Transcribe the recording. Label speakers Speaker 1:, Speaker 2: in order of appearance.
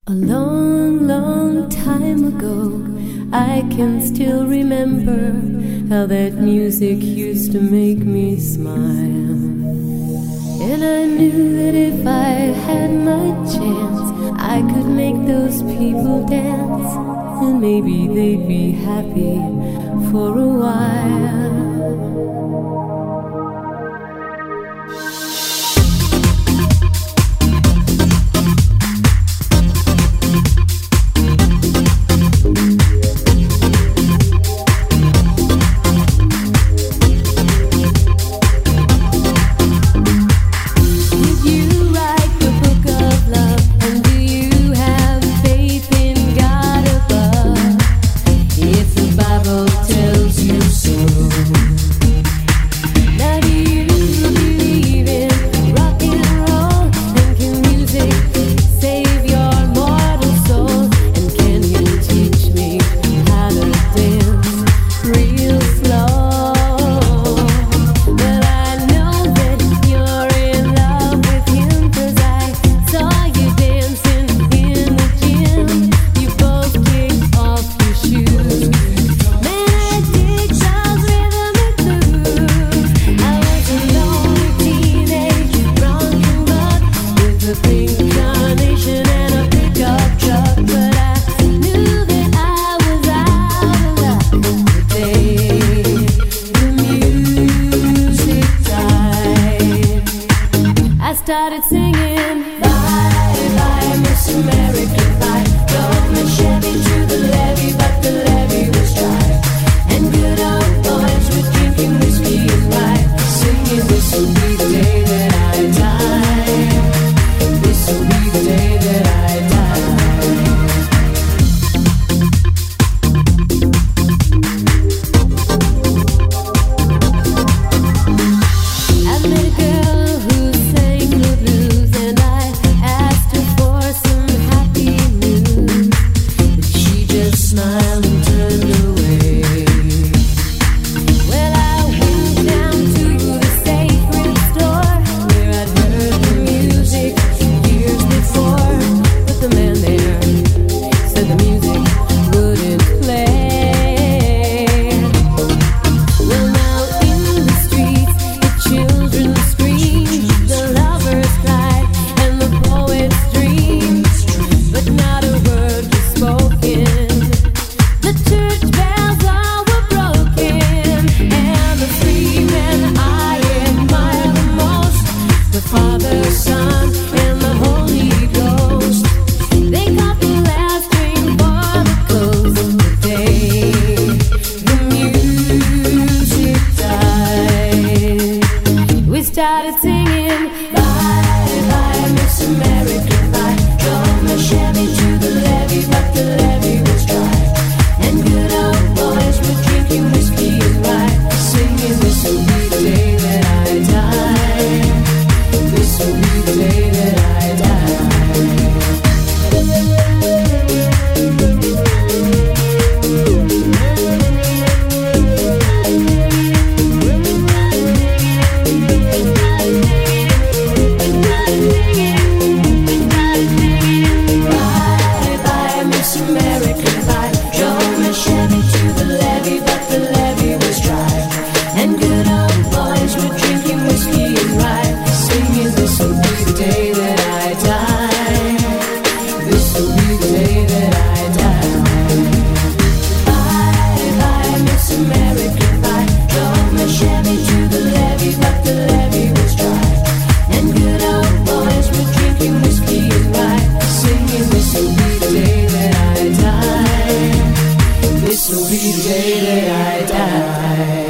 Speaker 1: A long, long time ago, I can still remember how that music used to make me smile. And I knew that if I had my chance, I could make those people dance, and maybe they'd be happy for a while. Started singing, bye bye Miss American Pie. Drove my Chevy to the levee, but the levee was dry, and good old boys were drinking whiskey and rye, singing, this will be the day that I die. This will be the day that I die. I met a girl who sang the blues, and I asked her for some happy news, but she just smiled and turned away. Well, I went down to the sacred store where I'd heard the music years before, but the man there said the music wouldn't play. Well, now in the streets the children scream, the lovers cry, and the poets dream, but not a word was spoken. The church bells all were broken, and the three men I admire the most, the Father, Son, and the Holy Ghost, they got the last ring for the coast. The day the music died, we started singing, bye bye Miss American Pie. Drove my Chevy to the levee, but the levee was dry, and good old boys were drinking whiskey and rye, singing, this will be the day that I die. This will be the day that I die. Bye bye Miss American Pie. Drove my Chevy to the levee, but the levee was dry, and good old boys were drinking whiskey and rye, singing, this will be the day that I die. This will be the day that I die. Bye bye Miss American Pie. Drove my Chevy to the levee, but the levee was dry, and good old boys were drinking whiskey and rye, singing, this will be the day that I die. This will be the day that I die.